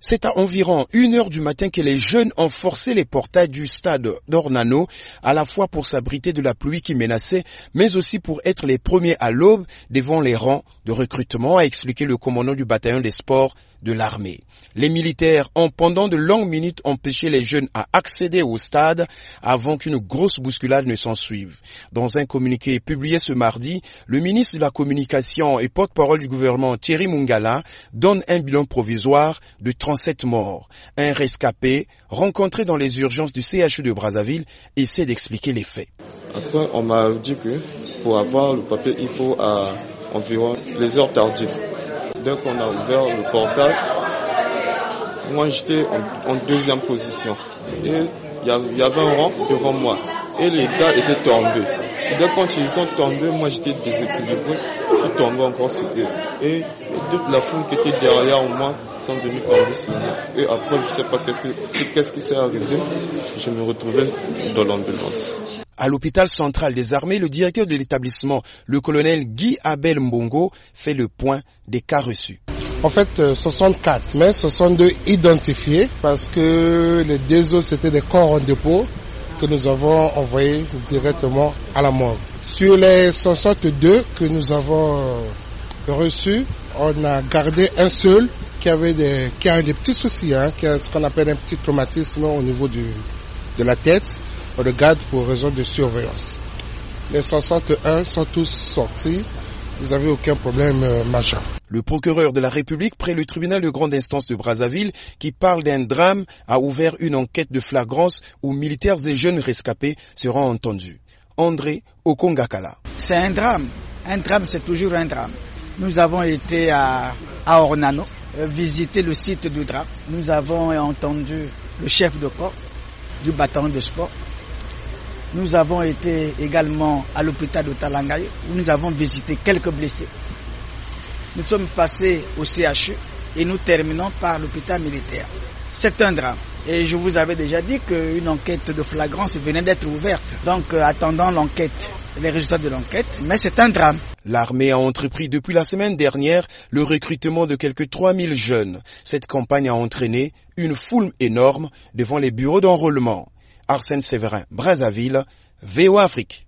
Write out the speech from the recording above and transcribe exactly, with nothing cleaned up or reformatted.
C'est à environ une heure du matin que les jeunes ont forcé les portails du stade d'Ornano, à la fois pour s'abriter de la pluie qui menaçait, mais aussi pour être les premiers à l'aube devant les rangs de recrutement, a expliqué le commandant du bataillon des sports de l'armée. Les militaires ont pendant de longues minutes empêché les jeunes à accéder au stade avant qu'une grosse bousculade ne s'ensuive. Dans un communiqué publié ce mardi, le ministre de la Communication et porte-parole du gouvernement Thierry Mungala donne un bilan provisoire de trente-sept morts. Un rescapé rencontré dans les urgences du C H U de Brazzaville essaie d'expliquer les faits. Après, on m'a dit que pour avoir le papier, il faut à environ les heures tardives. Dès qu'on a ouvert le portail, moi j'étais en, en deuxième position. Et il y, y avait un rang devant moi. Et les gars étaient tombés. Dès quand ils sont tombés, moi j'étais déséquilibré. Je suis tombé encore sur eux. Et, et toute la foule qui était derrière moi sont venus tomber sur moi. Et après, je ne sais pas qu'est-ce qui, qu'est-ce qui s'est arrivé. Je me retrouvais dans l'ambulance. À l'hôpital central des armées, le directeur de l'établissement, le colonel Guy Abel Mbongo, fait le point des cas reçus. En fait, soixante-quatre, mais soixante-deux identifiés parce que les deux autres, c'était des corps en dépôt que nous avons envoyés directement à la morgue. Sur les soixante-deux que nous avons reçus, on a gardé un seul qui avait des, qui a des petits soucis, hein, qui a ce qu'on appelle un petit traumatisme au niveau du, de la tête. On le garde pour raison de surveillance. Les soixante-et un sont tous sortis. Ils n'avaient aucun problème euh, majeur. Le procureur de la République près le tribunal de grande instance de Brazzaville, qui parle d'un drame, a ouvert une enquête de flagrance où militaires et jeunes rescapés seront entendus. André Okongakala. C'est un drame. Un drame, c'est toujours un drame. Nous avons été à, à Ornano, euh, visiter le site du drame. Nous avons entendu le chef de corps du bataillon de sport. Nous avons été également à l'hôpital de Talangaye où nous avons visité quelques blessés. Nous sommes passés au C H U et nous terminons par l'hôpital militaire. C'est un drame. Et je vous avais déjà dit qu'une enquête de flagrance venait d'être ouverte. Donc euh, attendons l'enquête, les résultats de l'enquête, mais c'est un drame. L'armée a entrepris depuis la semaine dernière le recrutement de quelques trois mille jeunes. Cette campagne a entraîné une foule énorme devant les bureaux d'enrôlement. Arsène Séverin, Brazzaville, V O Afrique.